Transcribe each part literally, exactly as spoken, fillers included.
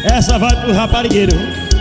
Essa vai pro raparigueiro.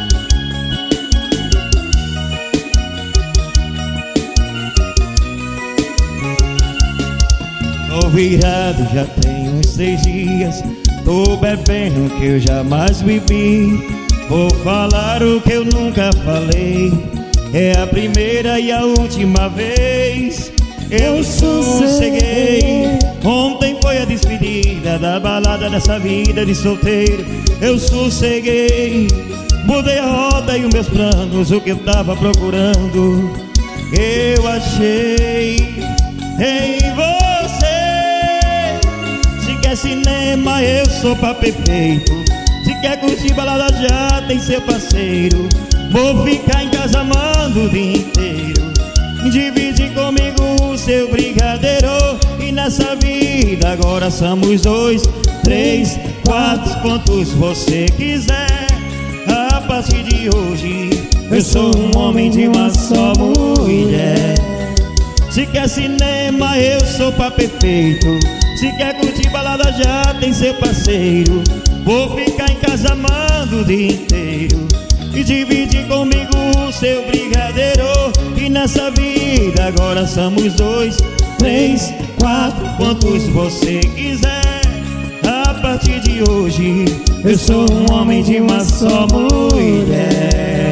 Tô virado, já tem uns seis dias. Tô bebendo que eu jamais bebi. Vou falar o que eu nunca falei. É a primeira e a última vez. Eu sosseguei. Ontem foi a despedida da balada dessa vida de solteiro. Eu sosseguei. Mudei a rota e os meus planos, o que eu tava procurando eu achei em você. Se quer cinema, eu sou papel feito. Se quer curtir balada, já tem seu parceiro. Vou ficar em casa amando o dia inteiro. Divide comigo o seu brigadeiro. E nessa vida agora somos dois, três, quatro, quantos você quiser. A partir de hoje eu sou um homem de uma só mulher. Se quer cinema, eu sou papel feito. Se quer curtir balada, já tem seu parceiro. Vou ficar em casa amando o dia inteiro. E dividir comigo o seu brigadeiro. E nessa vida agora somos dois, três, quatro, quantos você quiser. A partir de hoje eu sou um homem de uma só mulher.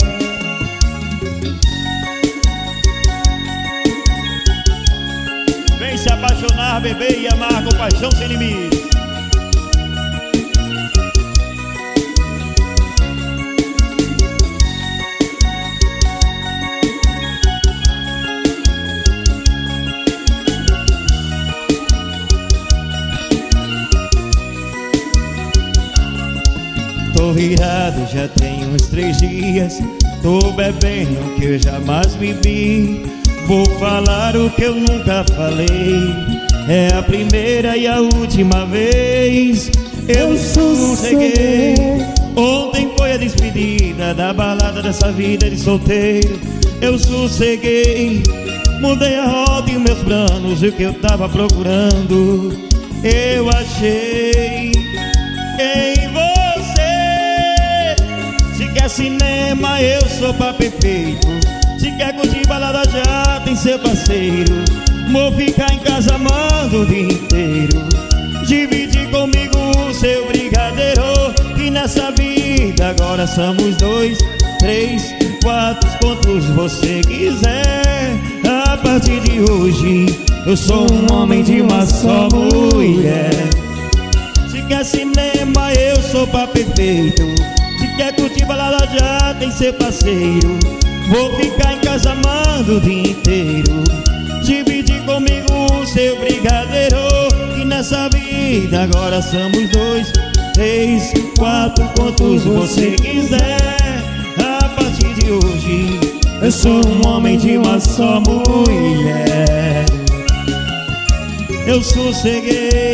Vem se apaixonar, beber e amar com paixão sem limites. Tô virado, já tem uns três dias. Tô bebendo que eu jamais bebi. Vou falar o que eu nunca falei. É a primeira e a última vez. Eu sosseguei. Ontem foi a despedida da balada dessa vida de solteiro. Eu sosseguei. Mudei a rota e os meus planos, o que eu tava procurando eu achei em você. Se quer cinema, eu sou papel feito. Se quer curtir balada, já tem seu parceiro. Vou ficar em casa amando o dia inteiro. Dividir comigo o seu brigadeiro. E nessa vida agora somos dois, três, quatro, quantos você quiser. A partir de hoje eu sou um homem de uma só mulher. Se quer cinema, eu sou papel feito. Se quer curtir balada, já tem seu parceiro. Vou ficar em casa amando o dia inteiro. Dividir comigo o seu brigadeiro. E nessa vida agora somos dois, três, quatro, quantos você quiser. A partir de hoje eu sou um homem de uma só mulher. Eu sosseguei.